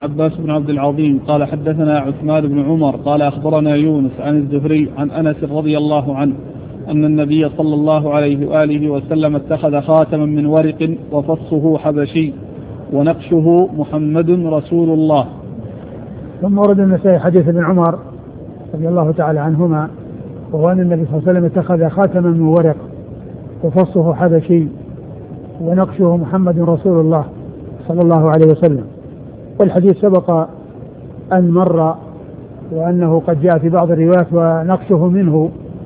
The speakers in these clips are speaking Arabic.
عباس بن عبد العظيم قال حدثنا عثمان بن عمر قال أخبرنا يونس عن الزهري عن أنس رضي الله عنه أن النبي صلى الله عليه وآله وسلم اتخذ خاتما من ورق وفصه حبشي ونقشه محمد رسول الله. ثم ورد النسائي حديث ابن عمر رضي الله تعالى عنهما وهو أن النبي صلى الله عليه وسلم اتخذ خاتما من ورق وفصه حبشي ونقشه محمد رسول الله صلى الله عليه وسلم. والحديث سبق أن مر وأنه قد جاء في بعض الروايات ونقشه منه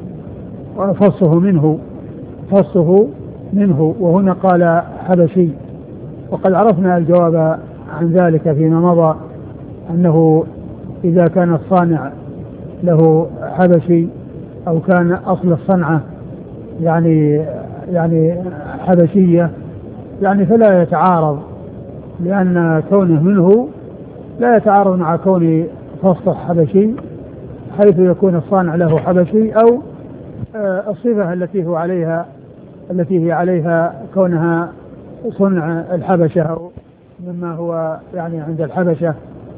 وفصه منه وهنا قال حبشي. وقد عرفنا الجواب عن ذلك فيما مضى أنه إذا كان الصانع له حبشي أو كان أصل الصنعة يعني حبشية يعني فلا يتعارض، لأن كونه منه لا يتعارض مع كون فصل حبشي حيث يكون الصانع له حبشي أو الصفة التي هي عليها كونها صنع الحبشة أو مما هو يعني عند الحبشة،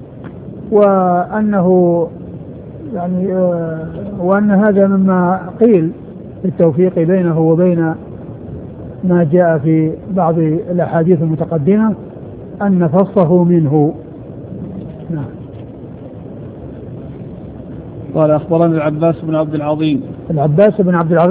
وأن هذا مما قيل التوفيق بينه وبين ما جاء في بعض الأحاديث المتقدمة أن فصه منه. نعم. قال أخبرنا العباس بن عبد العظيم